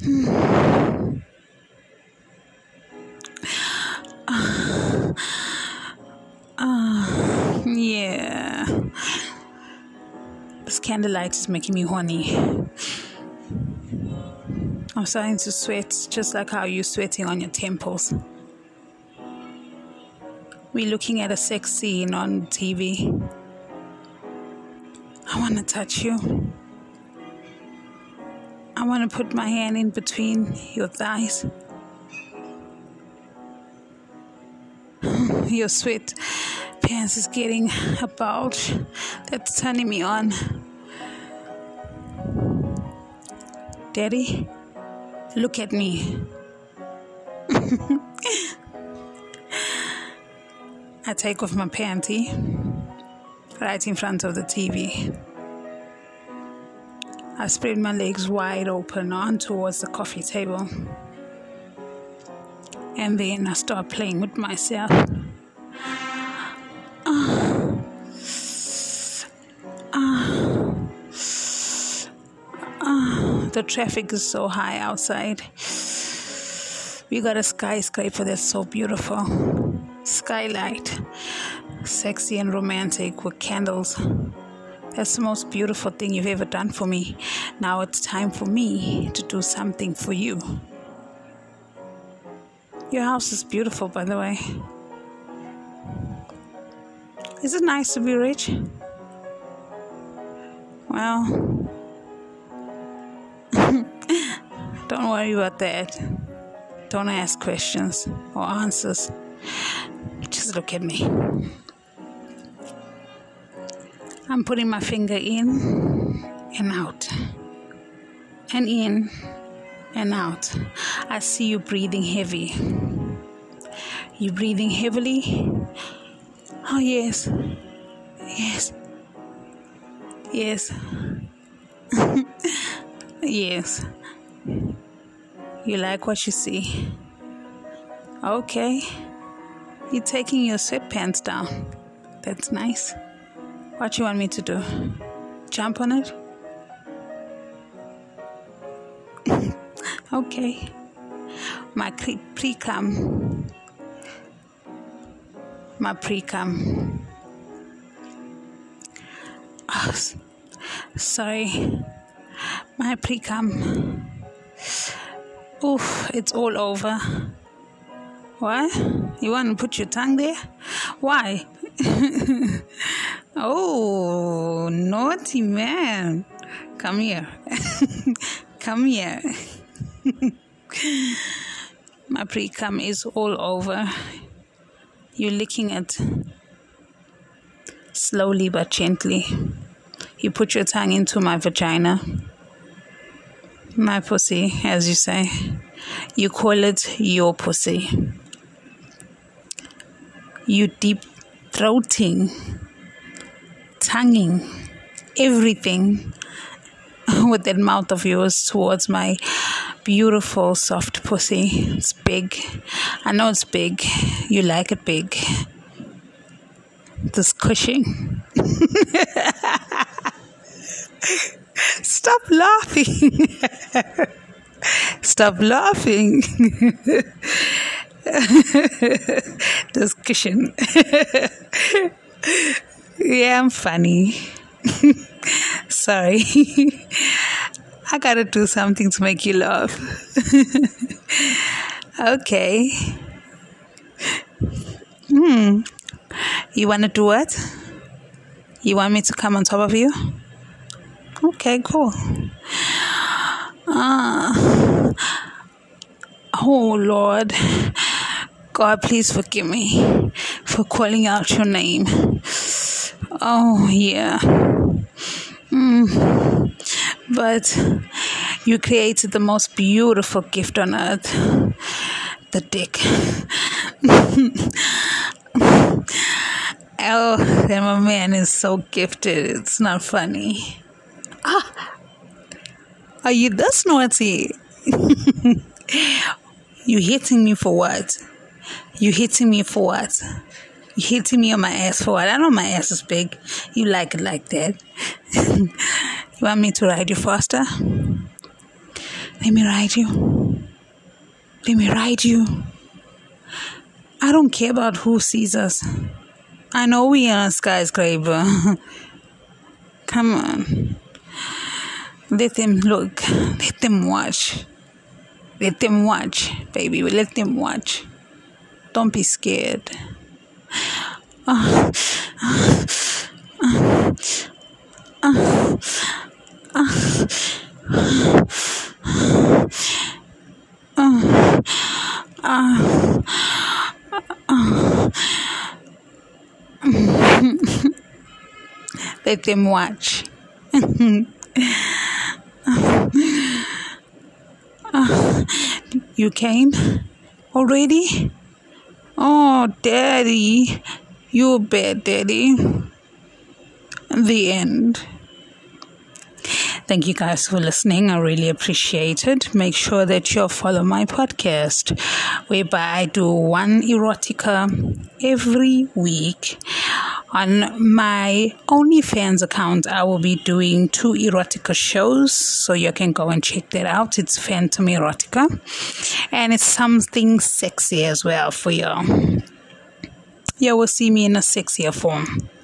Yeah. This candlelight is making me horny. I'm starting to sweat just like how you're sweating on your temples. We're looking at a sex scene on TV. I want to touch you. I want to put my hand in between your thighs. Your sweat pants is getting a bulge that's turning me on. Daddy, look at me. I take off my panty right in front of the TV. I spread my legs wide open on towards the coffee table. And then I start playing with myself. The traffic is so high outside. We got a skyscraper that's so beautiful. Skylight. Sexy and romantic with candles. That's the most beautiful thing you've ever done for me. Now it's time for me to do something for you. Your house is beautiful, by the way. Is it nice to be rich? Well, don't worry about that. Don't ask questions or answers. Just look at me. I'm putting my finger in and out. And in and out. I see you breathing heavy. You breathing heavily? Oh, yes. Yes. Yes. Yes. You like what you see? Okay. You're taking your sweatpants down. That's nice. What you want me to do? Jump on it? Okay. My pre-cum. My pre-cum. Oh, sorry. My pre-cum. Oof, it's all over. What? You want to put your tongue there? Why? Oh, naughty man. Come here. Come here. My pre-cum is all over. You're licking it slowly but gently. You put your tongue into my vagina. My pussy, as you say. You call it your pussy. You deep throating, tonguing, everything with that mouth of yours towards my beautiful soft pussy. It's big. I know it's big. You like it big. This cushing. Stop laughing. Stop laughing. This cushion. Yeah, I'm funny. Sorry. I gotta do something to make you laugh. Okay. You wanna do what? You want me to come on top of you? Okay, cool. Oh, Lord. God, please forgive me for calling out your name. Oh, yeah. But you created the most beautiful gift on earth. The dick. Oh, and my man is so gifted. It's not funny. Are you this naughty? You hitting me for what? You hitting me for what? You hitting me on my ass for what? I know my ass is big. You like it like that. You want me to ride you faster? Let me ride you. Let me ride you. I don't care about who sees us. I know we are a skyscraper. Come on. Let them look. Let them watch. Let them watch, baby. Let them watch. Don't be scared. Let them watch. You came already? Oh, Daddy. You bad, Daddy. The end. Thank you guys for listening. I really appreciate it. Make sure that you follow my podcast, whereby I do one erotica every week. On my OnlyFans account, I will be doing 2 erotica shows, so you can go and check that out. It's Phantom Erotica, and it's something sexy as well for you. You will see me in a sexier form.